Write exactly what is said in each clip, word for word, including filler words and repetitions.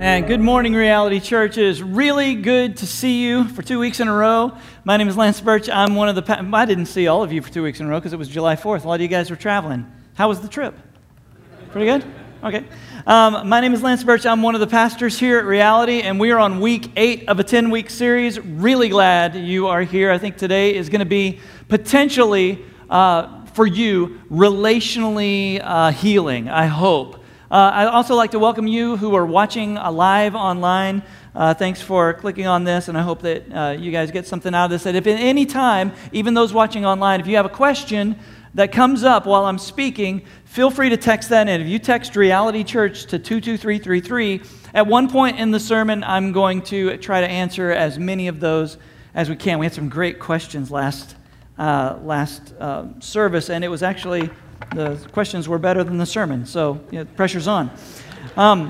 And good morning, Reality Church. It is really good to see you for two weeks in a row. My name is Lance Birch. I'm one of the... Pa- I didn't see all of you for two weeks in a row because it was July fourth. A lot of you guys were traveling. How was the trip? Pretty good? Okay. Um, my name is Lance Birch. I'm one of the pastors here at Reality, and we are on week eight of a ten-week series. Really glad you are here. I think today is going to be potentially, uh, for you, relationally uh, healing, I hope. Uh, I'd also like to welcome you who are watching live online. Uh, thanks for clicking on this, and I hope that uh, you guys get something out of this. And if at any time, even those watching online, if you have a question that comes up while I'm speaking, feel free to text that in. If you text Reality Church to two two three three three, at one point in the sermon, I'm going to try to answer as many of those as we can. We had some great questions last, uh, last uh, service, and it was actually... the questions were better than the sermon, so you know, the pressure's on. Um,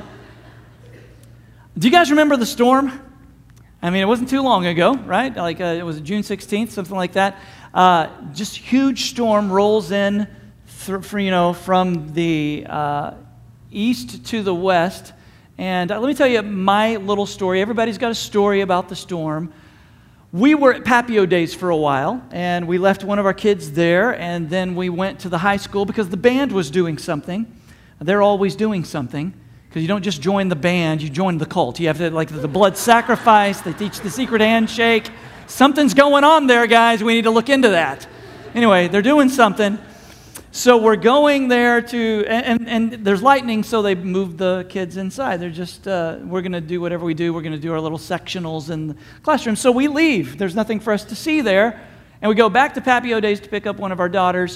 do you guys remember the storm? I mean, it wasn't too long ago, right? Like uh, it was June sixteenth, something like that. Uh, just huge storm rolls in, th- for, you know, from the uh, east to the west. And uh, let me tell you my little story. Everybody's got a story about the storm. We were at Papio Days for a while, and we left one of our kids there, and then we went to the high school because the band was doing something. They're always doing something, because you don't just join the band, you join the cult. You have to, like, the blood sacrifice, they teach the secret handshake. Something's going on there, guys. We need to look into that. Anyway, they're doing something. So we're going there to, and, and, and there's lightning, so they moved the kids inside. They're just, uh, we're going to do whatever we do. We're going to do our little sectionals in the classroom. So we leave. There's nothing for us to see there. And we go back to Papio Days to pick up one of our daughters.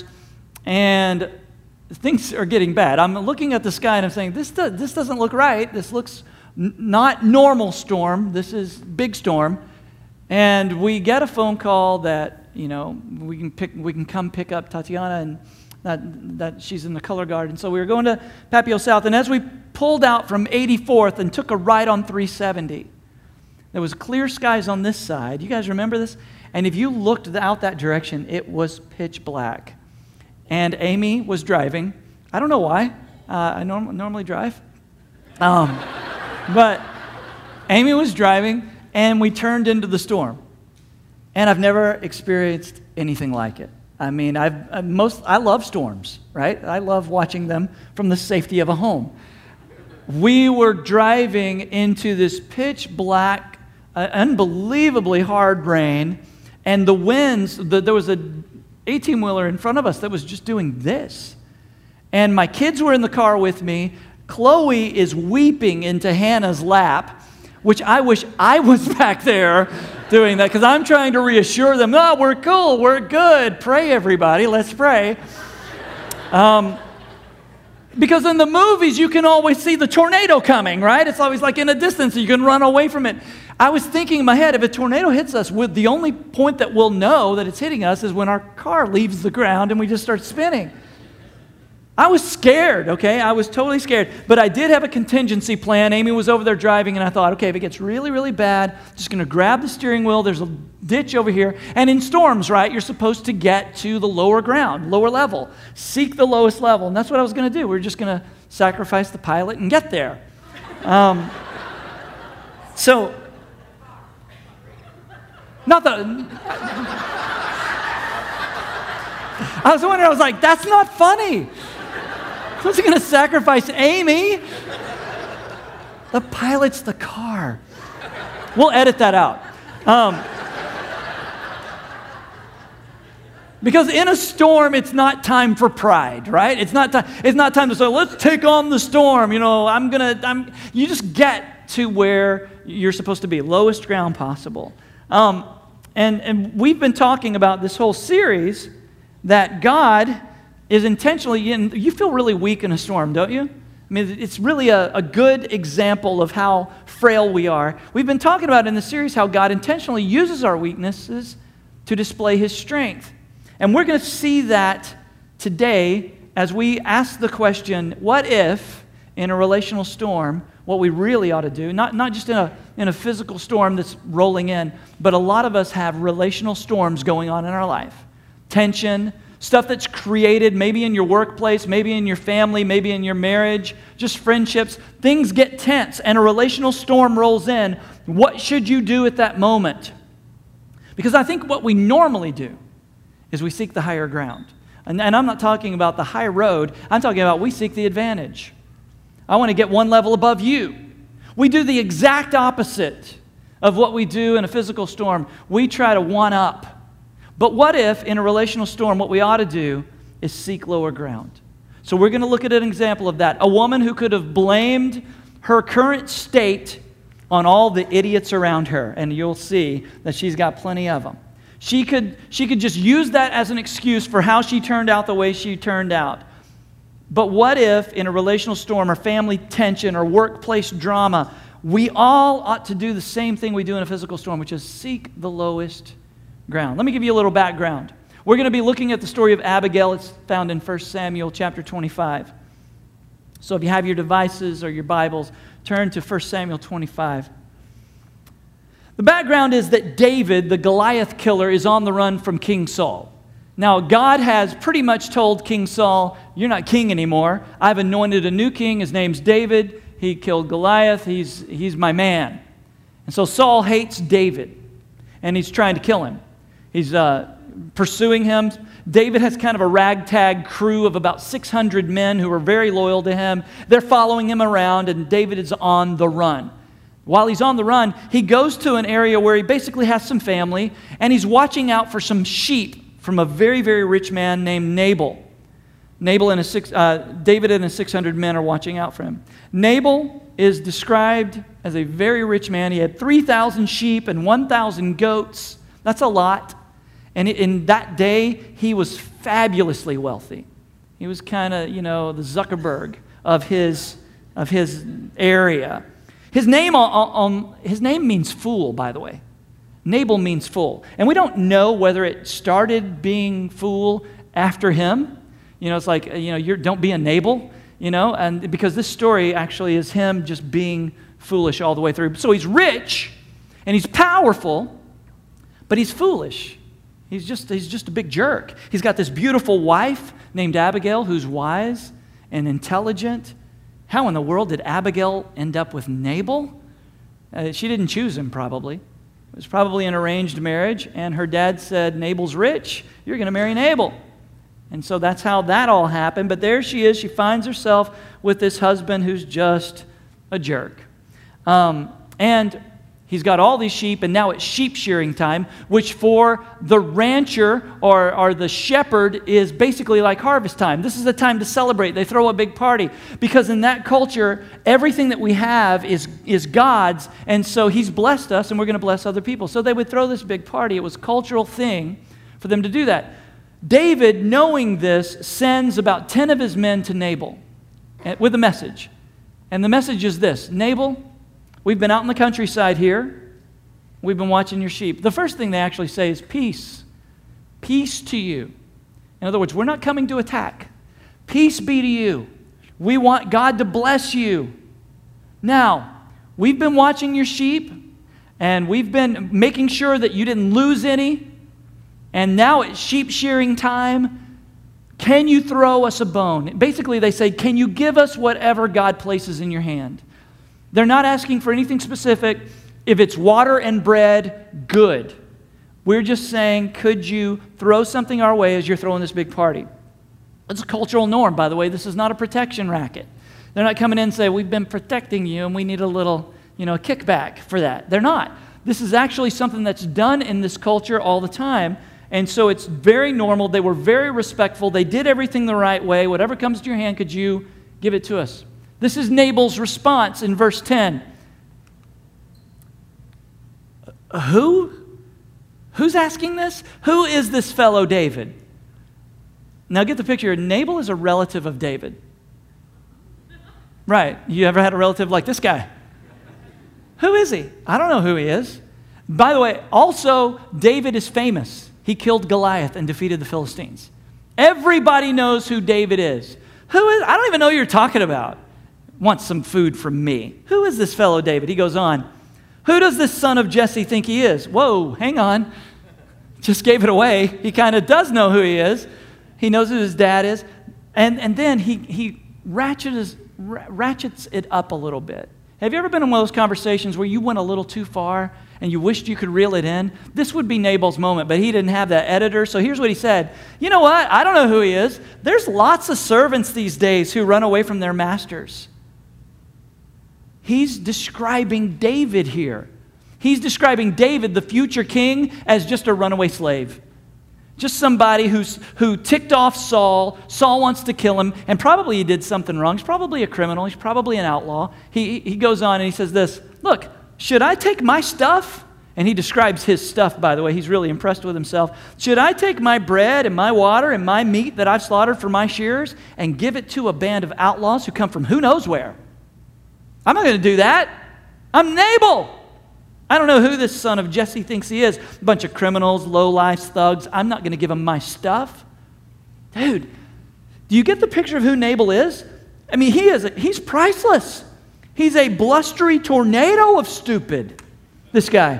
And things are getting bad. I'm looking at the sky and I'm saying, this, do, this doesn't look right. This looks n- not normal storm. This is big storm. And we get a phone call that, you know, we can pick, we can come pick up Tatiana and That, that she's in the color guard. And so we were going to Papio South, and as we pulled out from eighty-fourth and took a right on three seventy, there was clear skies on this side. You guys remember this? And if you looked out that direction, it was pitch black. And Amy was driving. I don't know why. Uh, I norm- normally drive. Um, but Amy was driving, and we turned into the storm. And I've never experienced anything like it. I mean, I've, uh, most, I love storms, right? I love watching them from the safety of a home. We were driving into this pitch black, uh, unbelievably hard rain, and the winds, the, there was an eighteen-wheeler in front of us that was just doing this. And my kids were in the car with me. Chloe is weeping into Hannah's lap, which I wish I was back there doing that, because I'm trying to reassure them, no, we're cool, we're good. Pray, everybody, let's pray. Um, because in the movies, you can always see the tornado coming, right? It's always like in a distance, so you can run away from it. I was thinking in my head, if a tornado hits us, the only point that we'll know that it's hitting us is when our car leaves the ground and we just start spinning. I was scared, okay? I was totally scared. But I did have a contingency plan. Amy was over there driving, and I thought, okay, if it gets really, really bad, I'm just going to grab the steering wheel. There's a ditch over here. And in storms, right, you're supposed to get to the lower ground, lower level. Seek the lowest level. And that's what I was going to do. We were just going to sacrifice the pilot and get there. Um, so, not the... I was wondering, I was like, that's not funny. I was going to sacrifice Amy. The pilot's the car. We'll edit that out. Um, because in a storm, it's not time for pride, right? It's not time. It's not time to say, let's take on the storm. You know, I'm gonna. I'm. You just get to where you're supposed to be, lowest ground possible. Um, and and we've been talking about this whole series that God is intentionally, in, you feel really weak in a storm, don't you? I mean, it's really a, a good example of how frail we are. We've been talking about in the series how God intentionally uses our weaknesses to display His strength. And we're going to see that today as we ask the question, what if, in a relational storm, what we really ought to do, not, not just in a, in a physical storm that's rolling in, but a lot of us have relational storms going on in our life. Tension, stuff that's created maybe in your workplace, maybe in your family, maybe in your marriage, just friendships. Things get tense and a relational storm rolls in. What should you do at that moment? Because I think what we normally do is we seek the higher ground. And, and I'm not talking about the high road. I'm talking about we seek the advantage. I want to get one level above you. We do the exact opposite of what we do in a physical storm. We try to one up. But what if in a relational storm what we ought to do is seek lower ground? So we're going to look at an example of that. A woman who could have blamed her current state on all the idiots around her, and you'll see that she's got plenty of them. She could, she could just use that as an excuse for how she turned out the way she turned out. But what if in a relational storm or family tension or workplace drama, we all ought to do the same thing we do in a physical storm, which is seek the lowest ground. Let me give you a little background. We're going to be looking at the story of Abigail. It's found in First Samuel chapter twenty-five. So if you have your devices or your Bibles, turn to First Samuel twenty-five. The background is that David, the Goliath killer, is on the run from King Saul. Now, God has pretty much told King Saul, you're not king anymore. I've anointed a new king. His name's David. He killed Goliath. He's, he's my man. And so Saul hates David, and he's trying to kill him. He's uh, pursuing him. David has kind of a ragtag crew of about six hundred men who are very loyal to him. They're following him around, and David is on the run. While he's on the run, he goes to an area where he basically has some family, and he's watching out for some sheep from a very, very rich man named Nabal. Nabal and his six, uh, David and his six hundred men are watching out for him. Nabal is described as a very rich man. He had three thousand sheep and one thousand goats. That's a lot. And in that day, he was fabulously wealthy. He was kind of, you know, the Zuckerberg of his, of his area. His name, um, his name means fool, by the way. Nabal means fool. And we don't know whether it started being fool after him. You know, it's like, you know, you're, don't be a Nabal, you know, and because this story actually is him just being foolish all the way through. So he's rich and he's powerful, but he's foolish. He's just, he's just a big jerk. He's got this beautiful wife named Abigail who's wise and intelligent. How in the world did Abigail end up with Nabal? Uh, she didn't choose him, probably. It was probably an arranged marriage, and her dad said, Nabal's rich, you're going to marry Nabal. And so that's how that all happened. But there she is. She finds herself with this husband who's just a jerk. Um, and he's got all these sheep, and now it's sheep shearing time, which for the rancher or, or the shepherd is basically like harvest time. This is the time to celebrate. They throw a big party because in that culture, everything that we have is, is God's, and so he's blessed us, and we're going to bless other people. So they would throw this big party. It was a cultural thing for them to do that. David, knowing this, sends about ten of his men to Nabal with a message. And the message is this: Nabal, we've been out in the countryside here. We've been watching your sheep. The first thing they actually say is peace. Peace to you. In other words, we're not coming to attack. Peace be to you. We want God to bless you. Now, we've been watching your sheep, and we've been making sure that you didn't lose any. And now it's sheep shearing time. Can you throw us a bone? Basically, they say, can you give us whatever God places in your hand? They're not asking for anything specific. If it's water and bread, good. We're just saying, could you throw something our way as you're throwing this big party? It's a cultural norm, by the way. This is not a protection racket. They're not coming in and saying, we've been protecting you and we need a little, you know, kickback for that. They're not. This is actually something that's done in this culture all the time. And so it's very normal. They were very respectful. They did everything the right way. Whatever comes to your hand, could you give it to us? This is Nabal's response in verse ten. Who? Who's asking this? Who is this fellow David? Now get the picture. Nabal is a relative of David. Right. You ever had a relative like this guy? Who is he? I don't know who he is. By the way, also, David is famous. He killed Goliath and defeated the Philistines. Everybody knows who David is. Who is? I don't even know who you're talking about. Wants some food from me. Who is this fellow David? He goes on. Who does this son of Jesse think he is? Whoa, hang on. Just gave it away. He kind of does know who he is. He knows who his dad is. And, and then he, he ratchets, ratchets it up a little bit. Have you ever been in one of those conversations where you went a little too far and you wished you could reel it in? This would be Nabal's moment, but he didn't have that editor. So here's what he said. You know what? I don't know who he is. There's lots of servants these days who run away from their masters. He's describing David here. He's describing David, the future king, as just a runaway slave. Just somebody who's, who ticked off Saul. Saul wants to kill him, and probably he did something wrong. He's probably a criminal. He's probably an outlaw. He, he goes on and he says this, look, should I take my stuff? And he describes his stuff, by the way. He's really impressed with himself. Should I take my bread and my water and my meat that I've slaughtered for my shearers and give it to a band of outlaws who come from who knows where? I'm not going to do that. I'm Nabal. I don't know who this son of Jesse thinks he is. A bunch of criminals, low-life thugs. I'm not going to give him my stuff. Dude, do you get the picture of who Nabal is? I mean, he is a, he's priceless. He's a blustery tornado of stupid, this guy.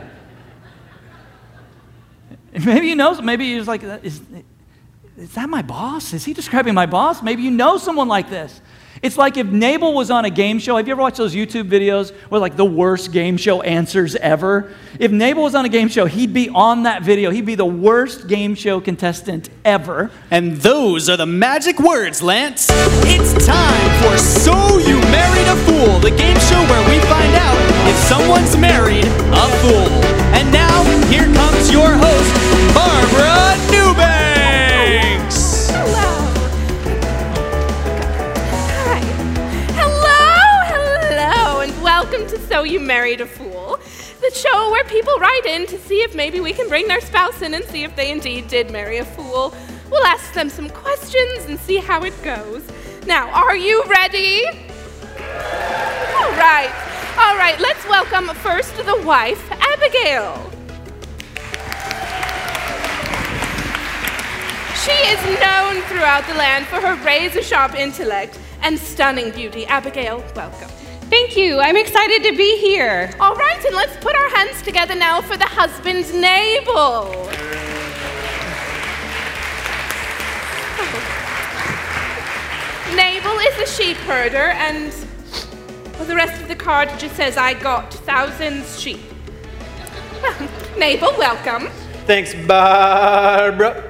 Maybe you know, maybe he was like, is, is that my boss? Is he describing my boss? Maybe you know someone like this. It's like if Nabal was on a game show. Have you ever watched those YouTube videos where like the worst game show answers ever? If Nabal was on a game show, he'd be on that video. He'd be the worst game show contestant ever. And those are the magic words, Lance. It's time for So You Married a Fool, the game show where we find out if someone's married a fool. And now, here comes your host, Barbara Newbanks. Welcome to So You Married a Fool, the show where people write in to see if maybe we can bring their spouse in and see if they indeed did marry a fool. We'll ask them some questions and see how it goes. Now, are you ready? All right. All right, let's welcome first the wife, Abigail. She is known throughout the land for her razor-sharp intellect and stunning beauty. Abigail, welcome. Thank you. I'm excited to be here. All right, and let's put our hands together now for the husband, Nabal. Nabal is a sheep herder, and well, the rest of the card just says, I got thousands sheep. Well, Nabal, welcome. Thanks, Barbara.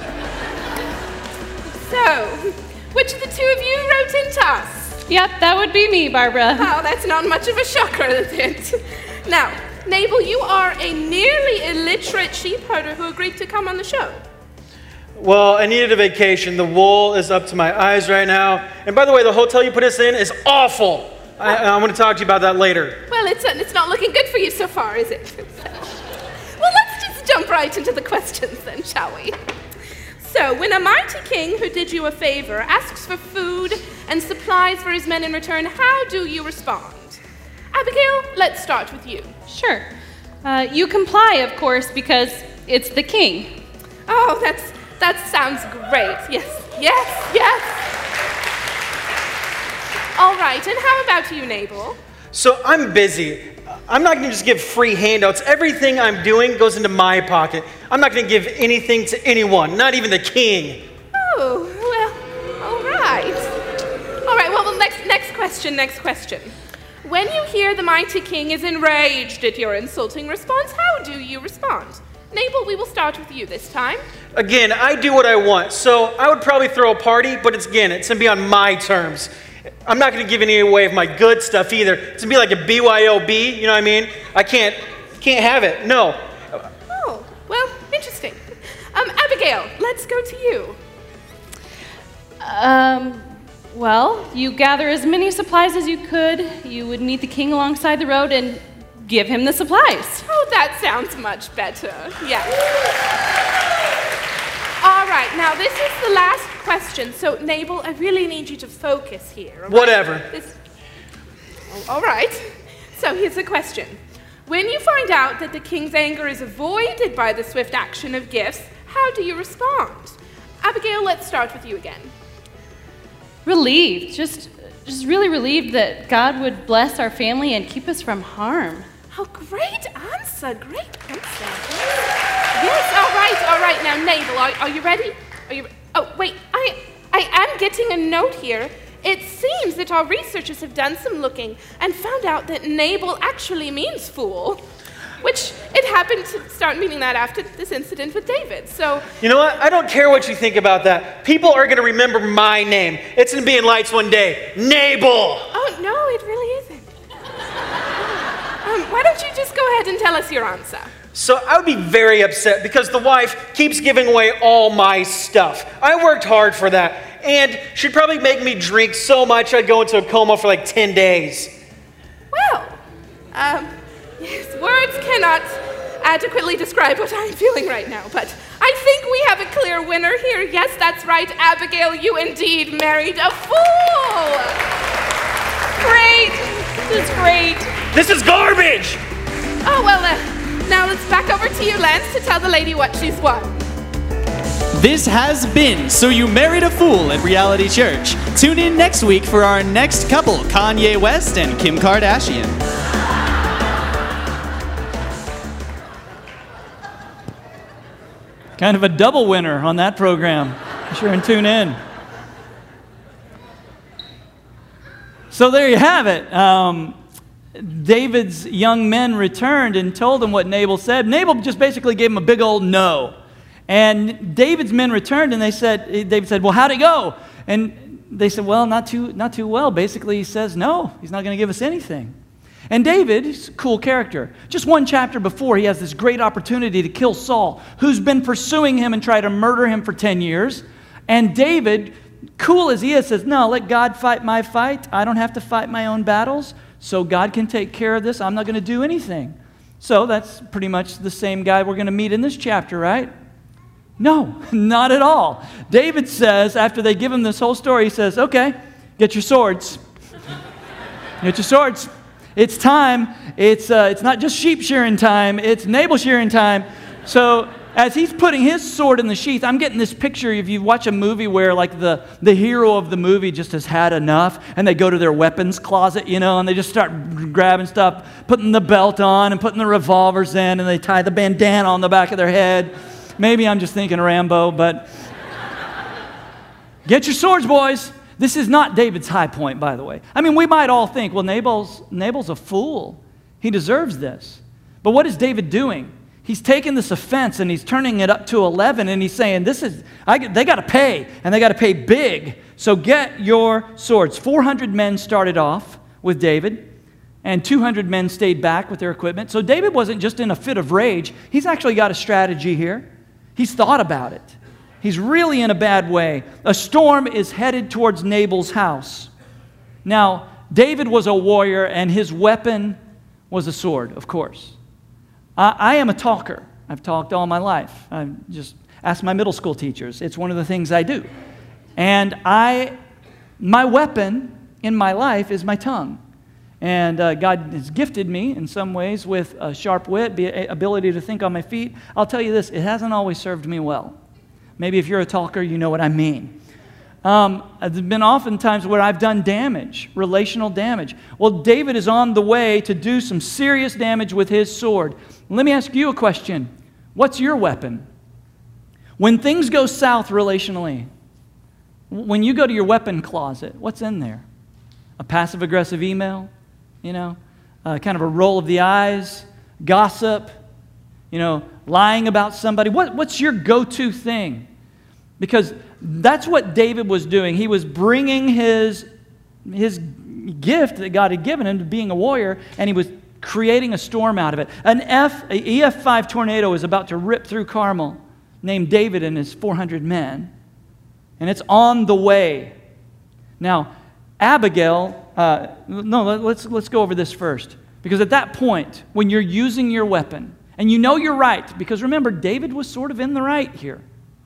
So, which of the two of you wrote into us? Yep, that would be me, Barbara. Oh, that's not much of a shocker, is it? Now, Nabal, you are a nearly illiterate sheep herder who agreed to come on the show. Well, I needed a vacation. The wool is up to my eyes right now. And by the way, the hotel you put us in is awful. I, I'm going to talk to you about that later. Well, it's, it's not looking good for you so far, is it? Well, let's just jump right into the questions then, shall we? So, when a mighty king who did you a favor asks for food and supplies for his men in return, how do you respond? Abigail, let's start with you. Sure. Uh, you comply, of course, because it's the king. Oh, that's that sounds great. Yes, yes, yes. All right, and how about you, Nabal? So I'm busy. I'm not going to just give free handouts. Everything I'm doing goes into my pocket. I'm not going to give anything to anyone, not even the king. Oh, well, all right. All right, well, well next, next question, next question. When you hear the mighty king is enraged at your insulting response, how do you respond? Nabal, we will start with you this time. Again, I do what I want, so I would probably throw a party, but it's, again, it's going to be on my terms. I'm not going to give any away of my good stuff either. It's going to be like a B Y O B, you know what I mean? I can't, can't have it, no. Oh, well, interesting. Um, Abigail, let's go to you. Um, well, you gather as many supplies as you could. You would meet the king alongside the road and give him the supplies. Oh, that sounds much better. Yeah. All right, now this is the last question. So, Nabal, I really need you to focus here. Right? Whatever. This... Oh, all right. So, here's the question. When you find out that the king's anger is avoided by the swift action of gifts, how do you respond? Abigail, let's start with you again. Relieved. Just, just really relieved that God would bless our family and keep us from harm. Oh, great answer. Great answer. Yes, all right, all right. Now, Nabal, are, are you ready? Are you? Oh, wait, I, I am getting a note here. It seems that our researchers have done some looking and found out that Nabal actually means fool, which it happened to start meaning that after this incident with David, so... You know what? I don't care what you think about that. People are going to remember my name. It's going to be in lights one day. Nabal! Oh, no, it really isn't. um, why don't you just go ahead and tell us your answer? So I would be very upset because the wife keeps giving away all my stuff. I worked hard for that. And she'd probably make me drink so much I'd go into a coma for like ten days. Well, um, yes, words cannot adequately describe what I'm feeling right now, but I think we have a clear winner here. Yes, that's right, Abigail, you indeed married a fool. Great. This is great. This is garbage! Oh, well, uh, now let's back over to you, Lance, to tell the lady what she's won. This has been So You Married a Fool at Reality Church. Tune in next week for our next couple, Kanye West and Kim Kardashian. Kind of a double winner on that program. Be sure and tune in. So there you have it. Um, David's young men returned and told him what Nabal said. Nabal just basically gave him a big old no. And David's men returned and they said, David said, well, how'd it go? And they said, well, not too, not too well. Basically, he says, no, he's not going to give us anything. And David, he's a cool character. Just one chapter before, he has this great opportunity to kill Saul, who's been pursuing him and try to murder him for ten years. And David, cool as he is, says, no, let God fight my fight. I don't have to fight my own battles, so God can take care of this. I'm not going to do anything. So that's pretty much the same guy we're going to meet in this chapter, right? No, not at all. David says, after they give him this whole story, he says, okay, get your swords. Get your swords. It's time. It's, uh, it's not just sheep shearing time. It's Nabal shearing time. So as he's putting his sword in the sheath, I'm getting this picture. If you watch a movie where like the, the hero of the movie just has had enough and they go to their weapons closet, you know, and they just start grabbing stuff, putting the belt on and putting the revolvers in, and they tie the bandana on the back of their head. Maybe I'm just thinking Rambo, but get your swords, boys. This is not David's high point, by the way. I mean, we might all think, well, Nabal's, Nabal's a fool. He deserves this. But what is David doing? He's taking this offense and he's turning it up to eleven, and he's saying, this is, I, they got to pay, and they got to pay big. So get your swords. four hundred men started off with David, and two hundred men stayed back with their equipment. So David wasn't just in a fit of rage. He's actually got a strategy here. He's thought about it. He's really in a bad way. A storm is headed towards Nabal's house. Now, David was a warrior, and his weapon was a sword, of course. I, I am a talker. I've talked all my life. I just ask my middle school teachers. It's one of the things I do. And I, my weapon in my life is my tongue. And uh, God has gifted me in some ways with a sharp wit, the ability to think on my feet. I'll tell you this, it hasn't always served me well. Maybe if you're a talker, you know what I mean. Um, there's been often times where I've done damage, relational damage. Well, David is on the way to do some serious damage with his sword. Let me ask you a question. What's your weapon? When things go south relationally, when you go to your weapon closet, what's in there? A passive-aggressive email? You know, uh, kind of a roll of the eyes, gossip, you know, lying about somebody. What, what's your go-to thing? Because that's what David was doing. He was bringing his, his gift that God had given him to being a warrior, and he was creating a storm out of it. An F, a E F five tornado is about to rip through Carmel, named David and his four hundred men, and it's on the way. Now, Abigail, uh, no, let's, let's go over this first. Because at that point, when you're using your weapon, and you know you're right, because remember, David was sort of in the right here.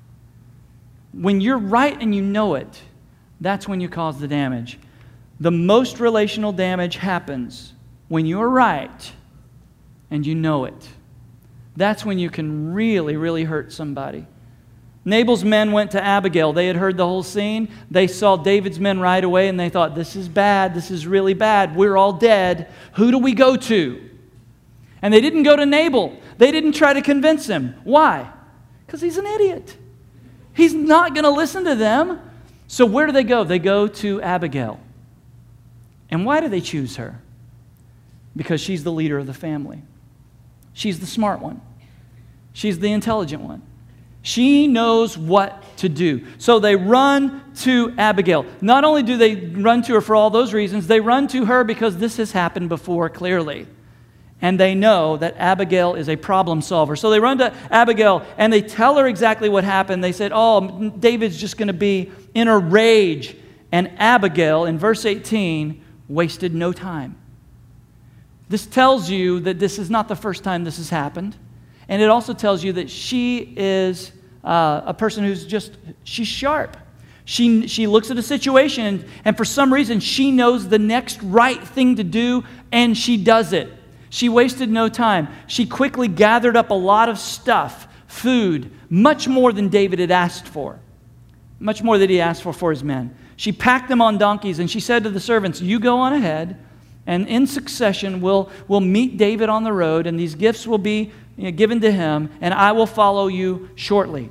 When you're right and you know it, that's when you cause the damage. The most relational damage happens when you're right and you know it. That's when you can really, really hurt somebody. Nabal's men went to Abigail. They had heard the whole scene. They saw David's men right away, and they thought, this is bad. This is really bad. We're all dead. Who do we go to? And they didn't go to Nabal. They didn't try to convince him. Why? Because he's an idiot. He's not going to listen to them. So where do they go? They go to Abigail. And why do they choose her? Because she's the leader of the family. She's the smart one. She's the intelligent one. She knows what to do. So they run to Abigail. Not only do they run to her for all those reasons, they run to her because this has happened before clearly. And they know that Abigail is a problem solver. So they run to Abigail and they tell her exactly what happened. They said, oh, David's just going to be in a rage. And Abigail, in verse eighteen, wasted no time. This tells you that this is not the first time this has happened. And it also tells you that she is uh, a person who's just, she's sharp. She, she looks at a situation and, and for some reason she knows the next right thing to do and she does it. She wasted no time. She quickly gathered up a lot of stuff, food, much more than David had asked for. Much more than he asked for for his men. She packed them on donkeys and she said to the servants, you go on ahead and in succession we'll, we'll meet David on the road and these gifts will be you know, given to him and I will follow you shortly.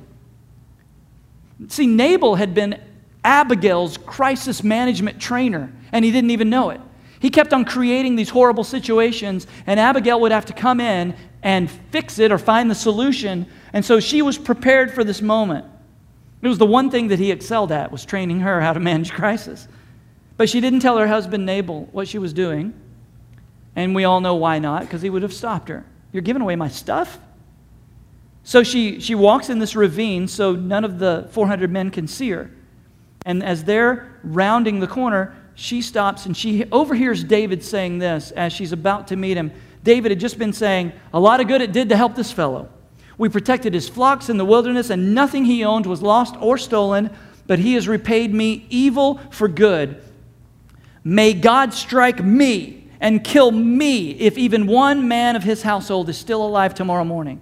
See, Nabal had been Abigail's crisis management trainer and he didn't even know it. He kept on creating these horrible situations, and Abigail would have to come in and fix it or find the solution. And so she was prepared for this moment. It was the one thing that he excelled at, was training her how to manage crisis. But she didn't tell her husband Nabal what she was doing. And we all know why not, because he would have stopped her. You're giving away my stuff? So she, she walks in this ravine so none of the four hundred men can see her. And as they're rounding the corner, she stops and she overhears David saying this as she's about to meet him. David had just been saying, a lot of good it did to help this fellow. We protected his flocks in the wilderness and nothing he owned was lost or stolen, but he has repaid me evil for good. May God strike me and kill me if even one man of his household is still alive tomorrow morning.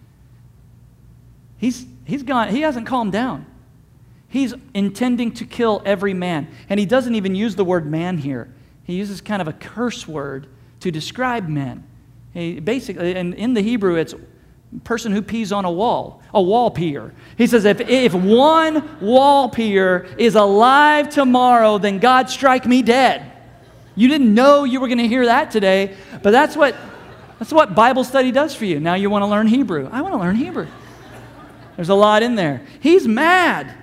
He's, he's gone, he hasn't calmed down. He's intending to kill every man. And he doesn't even use the word man here. He uses kind of a curse word to describe men. He basically, and in the Hebrew, it's person who pees on a wall, a wall peer. He says, if, if one wall peer is alive tomorrow, then God strike me dead. You didn't know you were going to hear that today, but that's what, that's what Bible study does for you. Now you want to learn Hebrew. I want to learn Hebrew. There's a lot in there. He's mad.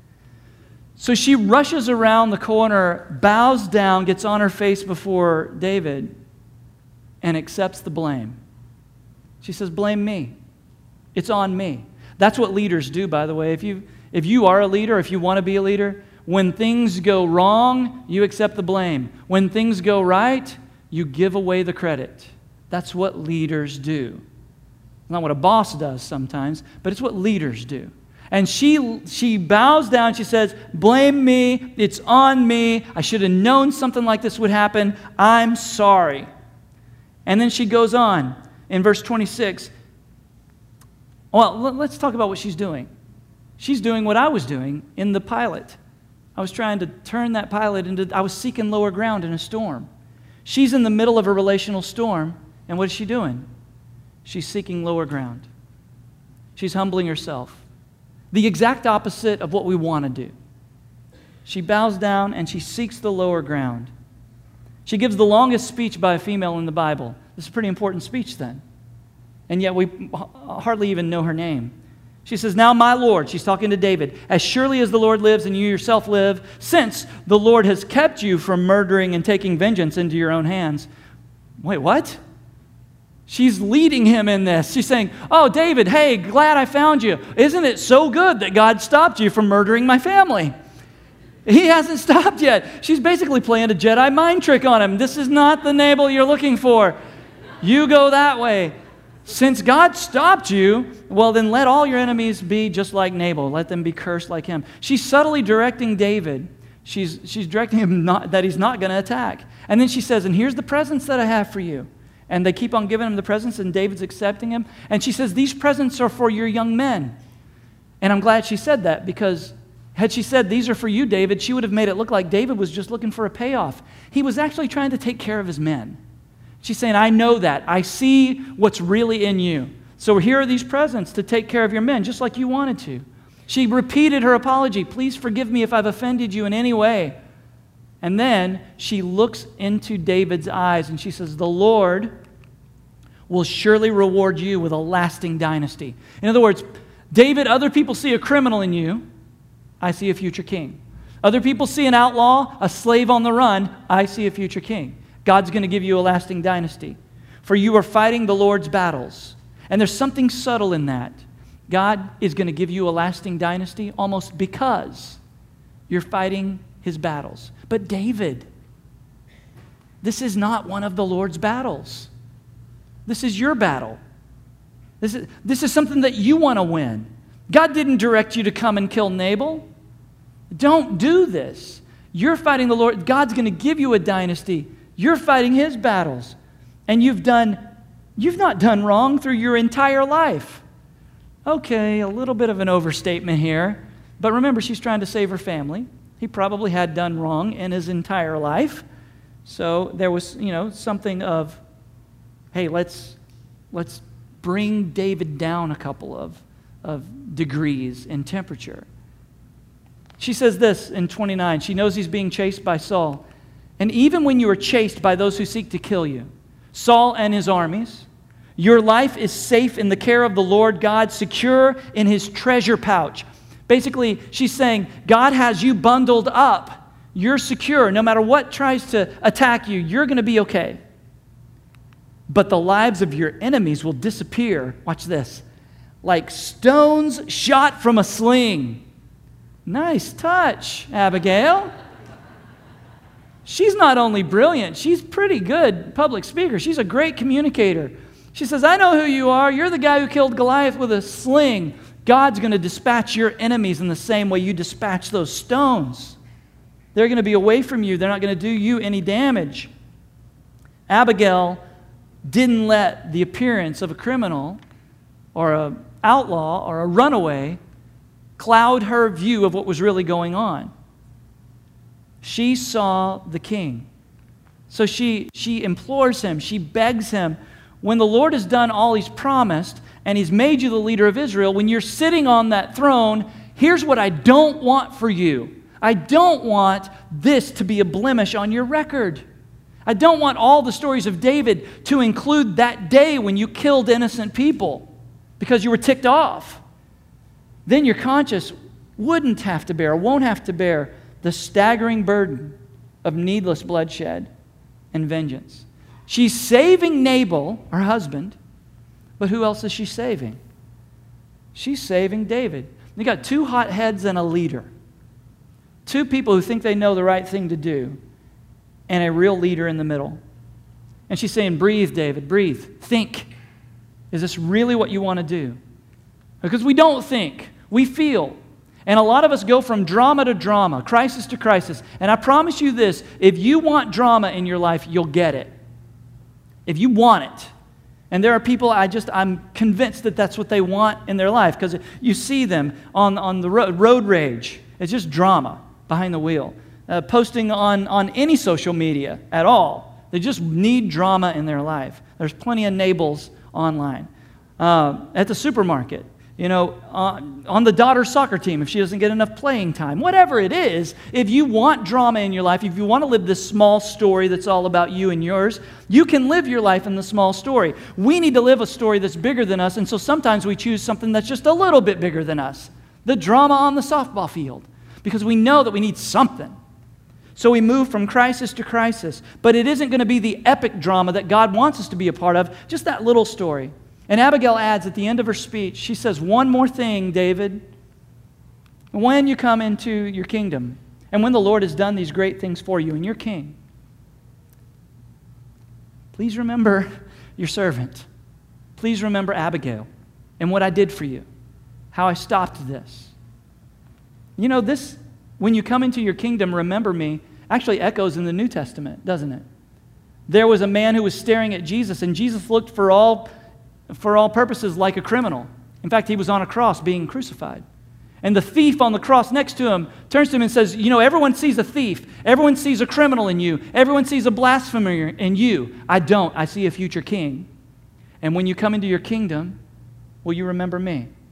So she rushes around the corner, bows down, gets on her face before David, and accepts the blame. She says, blame me. It's on me. That's what leaders do, by the way. If you, if you are a leader, if you want to be a leader, when things go wrong, you accept the blame. When things go right, you give away the credit. That's what leaders do. It's not what a boss does sometimes, but it's what leaders do. And she, she bows down, she says, blame me, it's on me, I should have known something like this would happen, I'm sorry. And then she goes on in verse twenty-six. Well, let's talk about what she's doing. She's doing what I was doing in the pilot. I was trying to turn that pilot into, I was seeking lower ground in a storm. She's in the middle of a relational storm, and what is she doing? She's seeking lower ground. She's humbling herself. The exact opposite of what we want to do. She bows down and she seeks the lower ground. She gives the longest speech by a female in the Bible. This is a pretty important speech then. And yet we hardly even know her name. She says, now my Lord, she's talking to David, as surely as the Lord lives and you yourself live, since the Lord has kept you from murdering and taking vengeance into your own hands. Wait, what? She's leading him in this. She's saying, oh, David, hey, glad I found you. Isn't it so good that God stopped you from murdering my family? He hasn't stopped yet. She's basically playing a Jedi mind trick on him. This is not the Nabal you're looking for. You go that way. Since God stopped you, well, then let all your enemies be just like Nabal. Let them be cursed like him. She's subtly directing David. She's, she's directing him not, that he's not going to attack. And then she says, and here's the presents that I have for you. And they keep on giving him the presents, and David's accepting him. And she says, these presents are for your young men. And I'm glad she said that, because had she said, these are for you, David, she would have made it look like David was just looking for a payoff. He was actually trying to take care of his men. She's saying, I know that. I see what's really in you. So here are these presents to take care of your men, just like you wanted to. She repeated her apology. Please forgive me if I've offended you in any way. And then she looks into David's eyes and she says, the Lord will surely reward you with a lasting dynasty. In other words, David, other people see a criminal in you. I see a future king. Other people see an outlaw, a slave on the run. I see a future king. God's going to give you a lasting dynasty. For you are fighting the Lord's battles. And there's something subtle in that. God is going to give you a lasting dynasty almost because you're fighting his battles. But David, this is not one of the Lord's battles. This is your battle. This is, this is something that you want to win. God didn't direct you to come and kill Nabal. Don't do this. You're fighting the Lord. God's going to give you a dynasty. You're fighting his battles. And you've done, you've not done wrong through your entire life. Okay, a little bit of an overstatement here. But remember, she's trying to save her family. He probably had done wrong in his entire life. So there was, you know, something of, hey, let's let's bring David down a couple of, of degrees in temperature. She says this in twenty-nine. She knows he's being chased by Saul. And even when you are chased by those who seek to kill you, Saul and his armies, your life is safe in the care of the Lord God, secure in his treasure pouch. Basically, she's saying, God has you bundled up. You're secure. No matter what tries to attack you, you're going to be okay. But the lives of your enemies will disappear, watch this, like stones shot from a sling. Nice touch, Abigail. She's not only brilliant, she's pretty good public speaker. She's a great communicator. She says, I know who you are. You're the guy who killed Goliath with a sling. God's going to dispatch your enemies in the same way you dispatch those stones. They're going to be away from you. They're not going to do you any damage. Abigail didn't let the appearance of a criminal or an outlaw or a runaway cloud her view of what was really going on. She saw the king. So she, she implores him. She begs him. When the Lord has done all he's promised and he's made you the leader of Israel, when you're sitting on that throne, here's what I don't want for you. I don't want this to be a blemish on your record. I don't want all the stories of David to include that day when you killed innocent people because you were ticked off. Then your conscience wouldn't have to bear, won't have to bear the staggering burden of needless bloodshed and vengeance. She's saving Nabal, her husband, but who else is she saving? She's saving David. You got two hot heads and a leader. Two people who think they know the right thing to do, and a real leader in the middle. And she's saying, breathe, David, breathe. Think. Is this really what you want to do? Because we don't think. We feel. And a lot of us go from drama to drama, crisis to crisis. And I promise you this, if you want drama in your life, you'll get it. If you want it. And there are people, I just, I'm convinced that that's what they want in their life. Because you see them on, on the road, road rage. It's just drama behind the wheel. Uh, posting on, on any social media at all. They just need drama in their life. There's plenty of Nabals online. Uh, at the supermarket. You know, on, on the daughter's soccer team if she doesn't get enough playing time. Whatever it is, if you want drama in your life, if you want to live this small story that's all about you and yours, you can live your life in the small story. We need to live a story that's bigger than us, and so sometimes we choose something that's just a little bit bigger than us. The drama on the softball field. Because we know that we need something. So we move from crisis to crisis. But it isn't going to be the epic drama that God wants us to be a part of, just that little story. And Abigail adds at the end of her speech, she says, one more thing, David. When you come into your kingdom, and when the Lord has done these great things for you and you're king, please remember your servant. Please remember Abigail and what I did for you, how I stopped this. You know, this, when you come into your kingdom, remember me, actually echoes in the New Testament, doesn't it? There was a man who was staring at Jesus, and Jesus looked for all for all purposes like a criminal. In fact, he was on a cross being crucified. And the thief on the cross next to him turns to him and says, you know, everyone sees a thief. Everyone sees a criminal in you. Everyone sees a blasphemer in you. I don't. I see a future king. And when you come into your kingdom, will you remember me?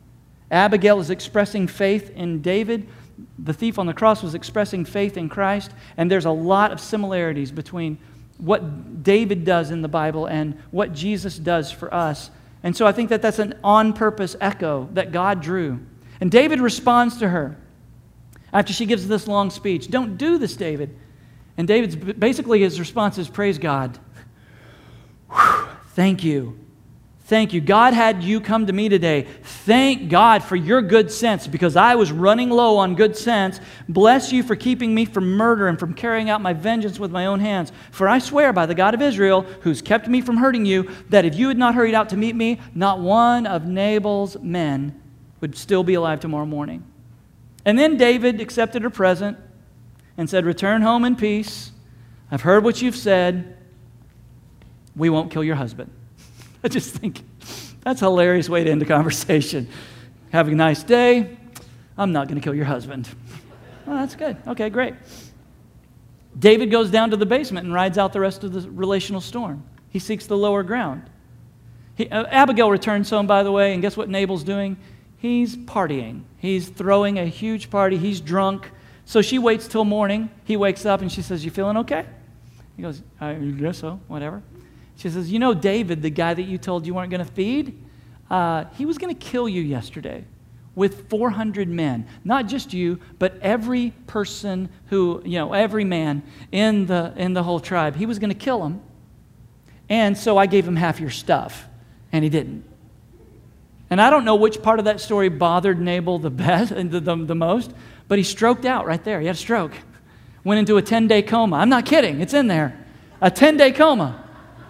Abigail is expressing faith in David. The thief on the cross was expressing faith in Christ. And there's a lot of similarities between what David does in the Bible and what Jesus does for us. And so I think that that's an on-purpose echo that God drew. And David responds to her after she gives this long speech. Don't do this, David. And David's basically his response is, praise God. Whew, thank you. Thank you. God had you come to me today. Thank God for your good sense, because I was running low on good sense. Bless you for keeping me from murder and from carrying out my vengeance with my own hands. For I swear by the God of Israel, who's kept me from hurting you, that if you had not hurried out to meet me, not one of Nabal's men would still be alive tomorrow morning. And then David accepted her present and said, return home in peace. I've heard what you've said. We won't kill your husband. I just think that's a hilarious way to end a conversation. Have a nice day. I'm not going to kill your husband. Well, that's good. Okay, great. David goes down to the basement and rides out the rest of the relational storm. He seeks the lower ground. He, uh, Abigail returns home, by the way, and guess what Nabal's doing? He's partying. He's throwing a huge party. He's drunk. So she waits till morning. He wakes up and she says, you feeling okay? He goes, I guess so, whatever. She says, you know David, the guy that you told you weren't going to feed? Uh, he was going to kill you yesterday with four hundred men. Not just you, but every person who, you know, every man in the, in the whole tribe. He was going to kill him. And so I gave him half your stuff, and he didn't. And I don't know which part of that story bothered Nabal the best, the, the, the most, but he stroked out right there. He had a stroke. Went into a ten-day coma. I'm not kidding. It's in there. A ten-day coma.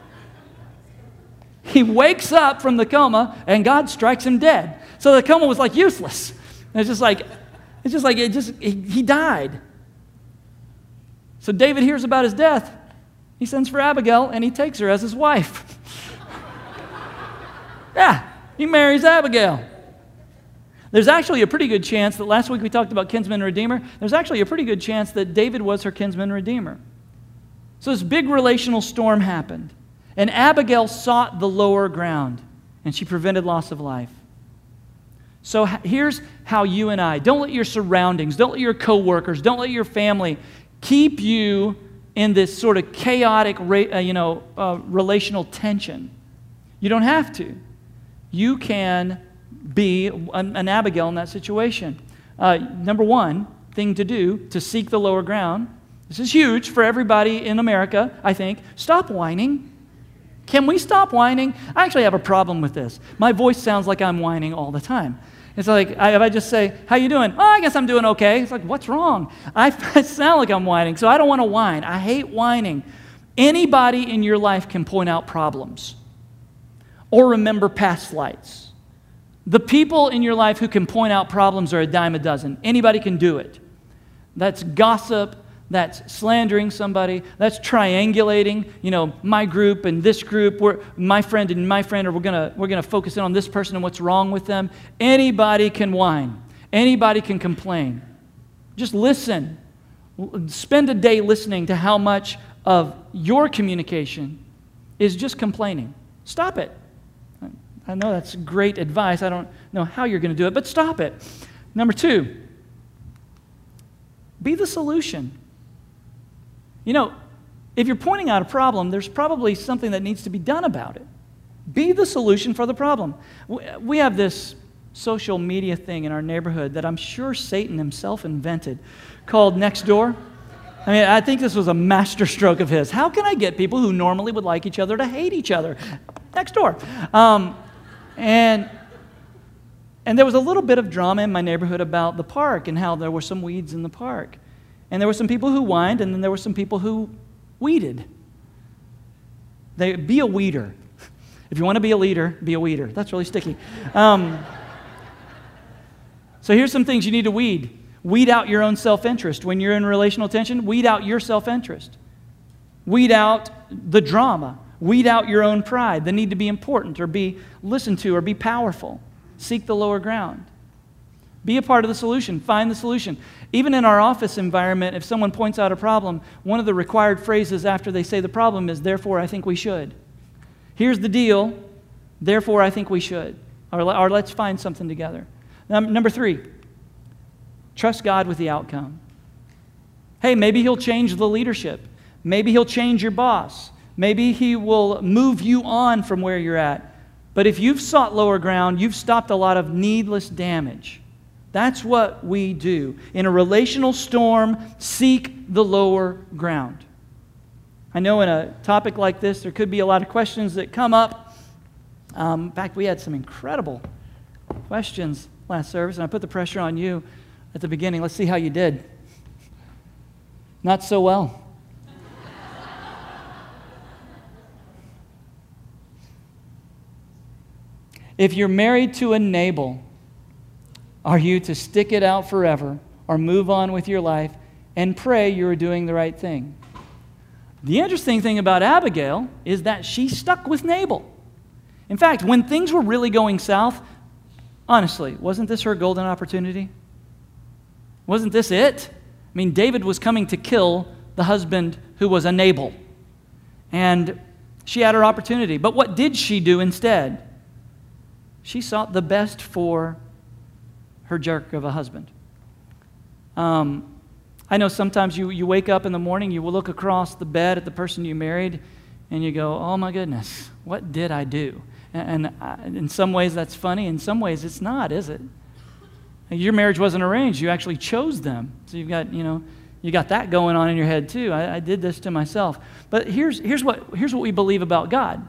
He wakes up from the coma, and God strikes him dead. So the coma was like useless. And it's just like, it's just like it just he, he died. So David hears about his death. He sends for Abigail, and he takes her as his wife. Yeah, he marries Abigail. There's actually a pretty good chance that last week we talked about kinsman redeemer. There's actually a pretty good chance that David was her kinsman redeemer. So this big relational storm happened. And Abigail sought the lower ground, and she prevented loss of life. So here's how you and I, don't let your surroundings, don't let your coworkers, don't let your family keep you in this sort of chaotic, you know, uh, relational tension. You don't have to. You can be an, an Abigail in that situation. Uh, number one thing to do to seek the lower ground, this is huge for everybody in America, I think, stop whining. Can we stop whining? I actually have a problem with this. My voice sounds like I'm whining all the time. It's like, I, if I just say, how you doing? Oh, I guess I'm doing okay. It's like, what's wrong? I, I sound like I'm whining, so I don't want to whine. I hate whining. Anybody in your life can point out problems or remember past slights. The people in your life who can point out problems are a dime a dozen. Anybody can do it. That's gossip. That's slandering somebody. That's triangulating, you know, my group and this group. We're, my friend and my friend, or we're gonna we're gonna focus in on this person and what's wrong with them. Anybody can whine. Anybody can complain. Just listen. Spend a day listening to how much of your communication is just complaining. Stop it. I know that's great advice. I don't know how you're going to do it, but stop it. Number two, be the solution. You know, if you're pointing out a problem, there's probably something that needs to be done about it. Be the solution for the problem. We have this social media thing in our neighborhood that I'm sure Satan himself invented called Nextdoor. I mean, I think this was a masterstroke of his. How can I get people who normally would like each other to hate each other? Nextdoor. Um, and, and there was a little bit of drama in my neighborhood about the park and how there were some weeds in the park. And there were some people who whined, and then there were some people who weeded. They, be a weeder. If you want to be a leader, be a weeder. That's really sticky. Um, so here's some things you need to weed. Weed out your own self-interest. When you're in relational tension, weed out your self-interest. Weed out the drama. Weed out your own pride, the need to be important or be listened to or be powerful. Seek the lower ground. Be a part of the solution. Find the solution. Even in our office environment, if someone points out a problem, one of the required phrases after they say the problem is, therefore, I think we should. Here's the deal. Therefore, I think we should. Or, or let's find something together. Num- number three, trust God with the outcome. Hey, maybe he'll change the leadership. Maybe he'll change your boss. Maybe he will move you on from where you're at. But if you've sought lower ground, you've stopped a lot of needless damage. That's what we do. In a relational storm, seek the lower ground. I know in a topic like this, there could be a lot of questions that come up. Um, in fact, we had some incredible questions last service, and I put the pressure on you at the beginning. Let's see how you did. Not so well. If you're married to a Nabal, are you to stick it out forever or move on with your life and pray you're doing the right thing? The interesting thing about Abigail is that she stuck with Nabal. In fact, when things were really going south, honestly, wasn't this her golden opportunity? Wasn't this it? I mean, David was coming to kill the husband who was a Nabal. And she had her opportunity. But what did she do instead? She sought the best for her jerk of a husband. Um, I know sometimes you, you wake up in the morning, you will look across the bed at the person you married, and you go, oh my goodness, what did I do? And, and I, in some ways that's funny, in some ways it's not, is it? Your marriage wasn't arranged, you actually chose them. So you've got, you know, you got that going on in your head too. I, I did this to myself. But here's, here's, what, here's what we believe about God.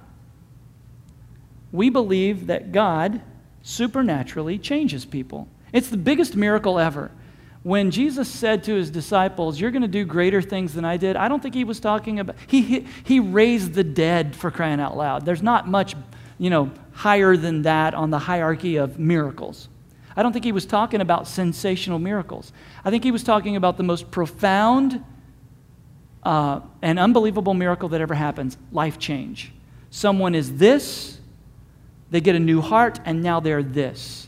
We believe that God supernaturally changes people. It's the biggest miracle ever. When Jesus said to his disciples, you're going to do greater things than I did, I don't think he was talking about, he, he, he raised the dead, for crying out loud. There's not much, you know, higher than that on the hierarchy of miracles. I don't think he was talking about sensational miracles. I think he was talking about the most profound uh, and unbelievable miracle that ever happens, life change. Someone is this, they get a new heart, and now they're this.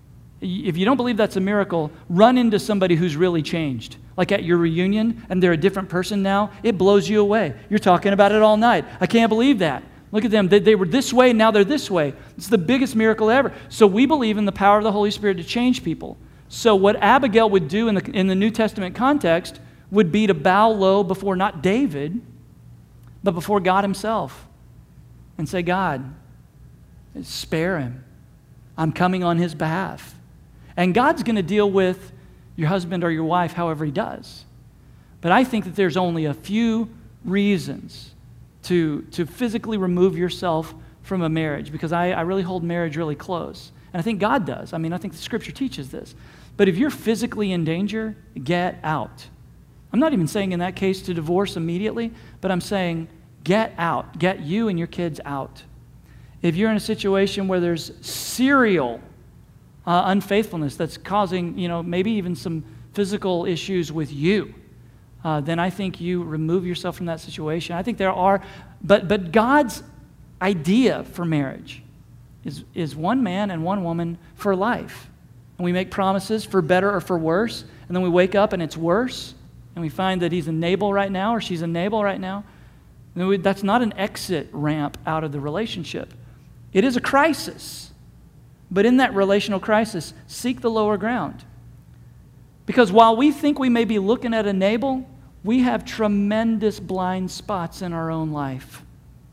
If you don't believe that's a miracle, run into somebody who's really changed. Like at your reunion, and they're a different person now, it blows you away. You're talking about it all night. I can't believe that. Look at them. They, they were this way, now they're this way. It's the biggest miracle ever. So we believe in the power of the Holy Spirit to change people. So what Abigail would do in the, in the New Testament context would be to bow low before not David, but before God himself and say, God, spare him. I'm coming on his behalf. And God's going to deal with your husband or your wife however he does. But I think that there's only a few reasons to, to physically remove yourself from a marriage, because I, I really hold marriage really close. And I think God does. I mean, I think the Scripture teaches this. But if you're physically in danger, get out. I'm not even saying in that case to divorce immediately, but I'm saying get out. Get you and your kids out. If you're in a situation where there's serial uh, unfaithfulness that's causing, you know, maybe even some physical issues with you, uh, then I think you remove yourself from that situation. I think there are, but but God's idea for marriage is, is one man and one woman for life. And we make promises for better or for worse, and then we wake up and it's worse, and we find that he's a Nabal right now or she's a Nabal right now. And we, that's not an exit ramp out of the relationship. It is a crisis. But in that relational crisis, seek the lower ground. Because while we think we may be looking at a Nabal, we have tremendous blind spots in our own life.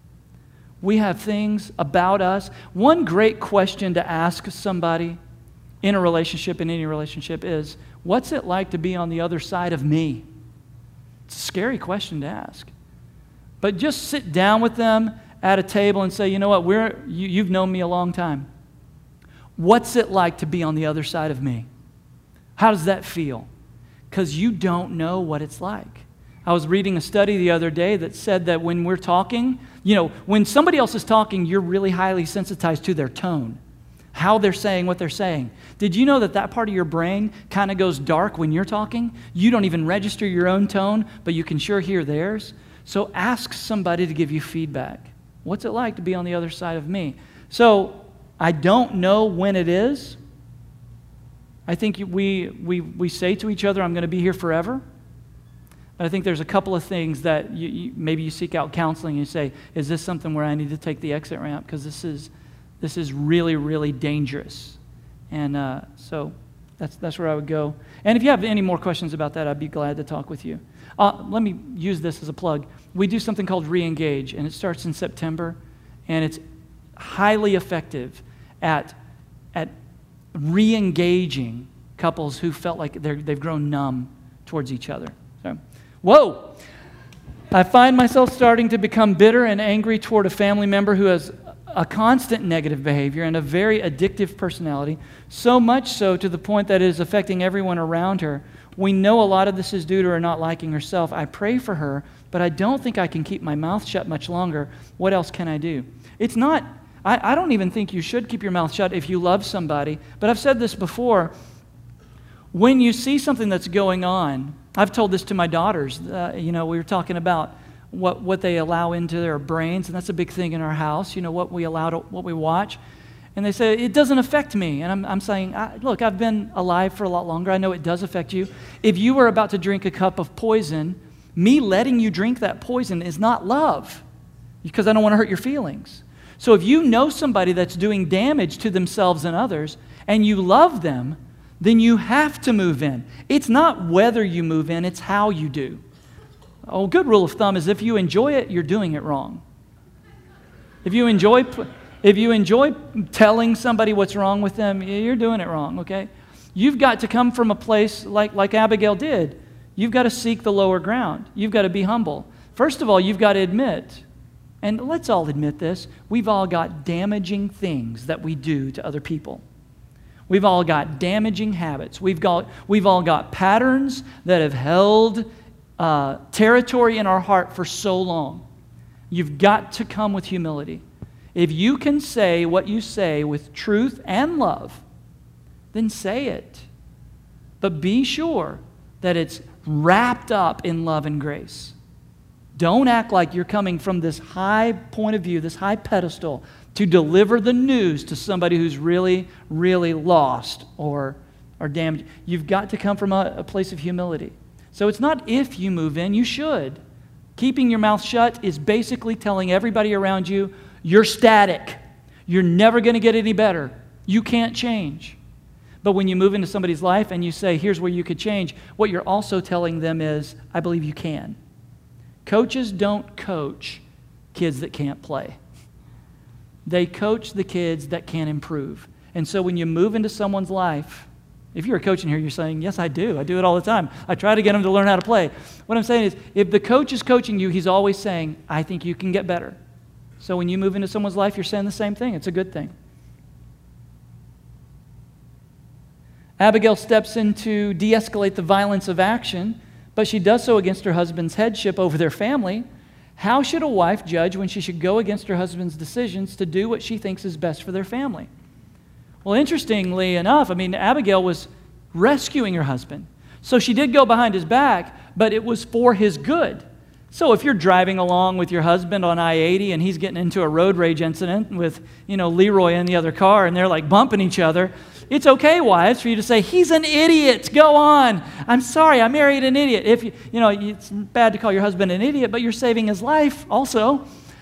We have things about us. One great question to ask somebody in a relationship, in any relationship, is, what's it like to be on the other side of me? It's a scary question to ask. But just sit down with them at a table and say, you know what, we're, you, you've known me a long time. What's it like to be on the other side of me? How does that feel? Because you don't know what it's like. I was reading a study the other day that said that when we're talking, you know, when somebody else is talking, you're really highly sensitized to their tone, how they're saying what they're saying. Did you know that that part of your brain kind of goes dark when you're talking? You don't even register your own tone, but you can sure hear theirs. So ask somebody to give you feedback. What's it like to be on the other side of me? So I don't know when it is. I think we, we, we say to each other, I'm going to be here forever. But I think there's a couple of things that you, you, maybe you seek out counseling and you say, is this something where I need to take the exit ramp? Because this is, this is really, really dangerous. And uh, so that's, that's where I would go. And if you have any more questions about that, I'd be glad to talk with you. Uh, let me use this as a plug. We do something called Re-Engage, and it starts in September, and it's highly effective at, at re-engaging couples who felt like they're, they've grown numb towards each other. So, whoa! I find myself starting to become bitter and angry toward a family member who has a constant negative behavior and a very addictive personality, so much so to the point that it is affecting everyone around her. We know a lot of this is due to her not liking herself. I pray for her, but I don't think I can keep my mouth shut much longer. What else can I do? It's not, I, I don't even think you should keep your mouth shut if you love somebody, but I've said this before. When you see something that's going on, I've told this to my daughters. Uh, you know, we were talking about what, what they allow into their brains, and that's a big thing in our house, you know, what we allow to, what we watch. And they say, it doesn't affect me. And I'm, I'm saying, I, look, I've been alive for a lot longer. I know it does affect you. If you were about to drink a cup of poison, me letting you drink that poison is not love, because I don't want to hurt your feelings. So if you know somebody that's doing damage to themselves and others, and you love them, then you have to move in. It's not whether you move in, it's how you do. A good rule of thumb is if you enjoy it, you're doing it wrong. If you enjoy, if you enjoy telling somebody what's wrong with them, you're doing it wrong, okay? You've got to come from a place like, like Abigail did. You've got to seek the lower ground. You've got to be humble. First of all, you've got to admit, and let's all admit this, we've all got damaging things that we do to other people. We've all got damaging habits. We've got, we've all got patterns that have held uh, territory in our heart for so long. You've got to come with humility. If you can say what you say with truth and love, then say it. But be sure that it's wrapped up in love and grace. Don't act like you're coming from this high point of view, this high pedestal, to deliver the news to somebody who's really, really lost or, or damaged. You've got to come from a, a place of humility. So it's not if you move in, you should. Keeping your mouth shut is basically telling everybody around you, you're static. You're never going to get any better. You can't change. But when you move into somebody's life and you say, here's where you could change, what you're also telling them is, I believe you can. Coaches don't coach kids that can't play. They coach the kids that can improve. And so when you move into someone's life, if you're a coach in here, you're saying, yes, I do. I do it all the time. I try to get them to learn how to play. What I'm saying is, if the coach is coaching you, he's always saying, I think you can get better. So when you move into someone's life, you're saying the same thing. It's a good thing. Abigail steps in to de-escalate the violence of action, but she does so against her husband's headship over their family. How should a wife judge when she should go against her husband's decisions to do what she thinks is best for their family? Well, interestingly enough, I mean, Abigail was rescuing her husband. So she did go behind his back, but it was for his good. So if you're driving along with your husband on I eighty and he's getting into a road rage incident with, you know, Leroy in the other car and they're like bumping each other, it's okay, wives, for you to say, he's an idiot, go on. I'm sorry, I married an idiot. If you, you know, it's bad to call your husband an idiot, but you're saving his life also.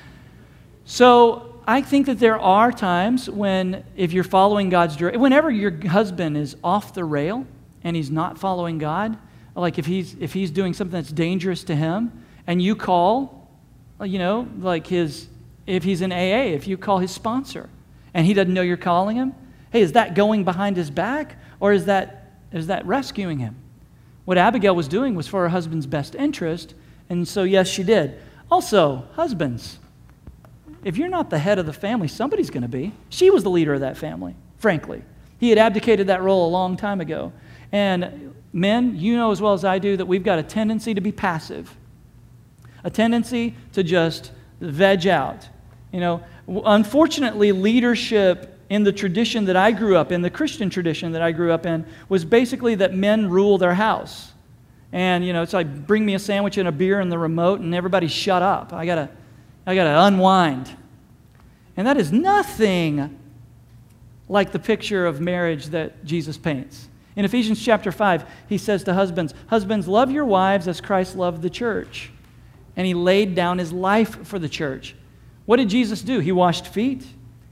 So I think that there are times when, if you're following God's direction, whenever your husband is off the rail and he's not following God, like if he's if he's doing something that's dangerous to him, and you call, you know, like his, if he's in A A, if you call his sponsor, and he doesn't know you're calling him, hey, is that going behind his back, or is that is that rescuing him? What Abigail was doing was for her husband's best interest, and so yes, she did. Also, husbands, if you're not the head of the family, somebody's going to be. She was the leader of that family, frankly. He had abdicated that role a long time ago. And men, you know as well as I do that we've got a tendency to be passive, a tendency to just veg out. You know, unfortunately, leadership in the tradition that I grew up in, the Christian tradition that I grew up in, was basically that men rule their house. And, you know, it's like bring me a sandwich and a beer and the remote and everybody shut up. I gotta, I gotta unwind. And that is nothing like the picture of marriage that Jesus paints. In Ephesians chapter five, he says to husbands, husbands, love your wives as Christ loved the church. And he laid down his life for the church. What did Jesus do? He washed feet.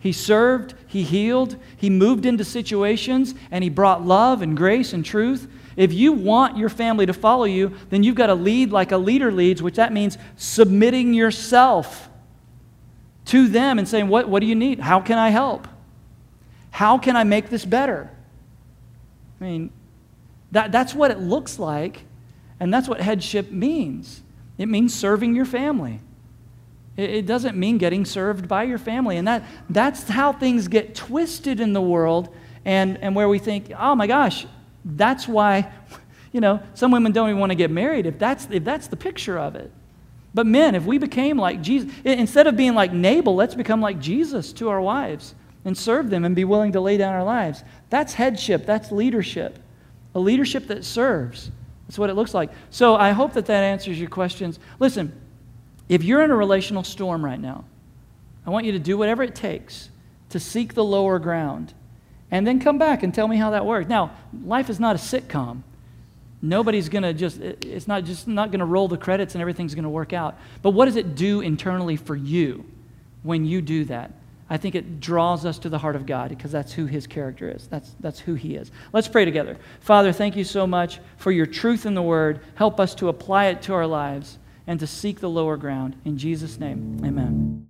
He served, he healed, he moved into situations, and he brought love and grace and truth. If you want your family to follow you, then you've got to lead like a leader leads, which that means submitting yourself to them and saying, what, what do you need? How can I help? How can I make this better? I mean, that, that's what it looks like, and that's what headship means. It means serving your family. It, it doesn't mean getting served by your family, and that, that's how things get twisted in the world, and, and where we think, oh my gosh, that's why, you know, some women don't even want to get married if that's, if that's the picture of it. But men, if we became like Jesus, instead of being like Nabal, let's become like Jesus to our wives and serve them and be willing to lay down our lives. That's headship. That's leadership. A leadership that serves. That's what it looks like. So I hope that that answers your questions. Listen, if you're in a relational storm right now, I want you to do whatever it takes to seek the lower ground and then come back and tell me how that worked. Now, life is not a sitcom. Nobody's going to just, it's not just not going to roll the credits and everything's going to work out. But what does it do internally for you when you do that? I think it draws us to the heart of God because that's who his character is. That's, that's who he is. Let's pray together. Father, thank you so much for your truth in the word. Help us to apply it to our lives and to seek the lower ground. In Jesus' name, amen.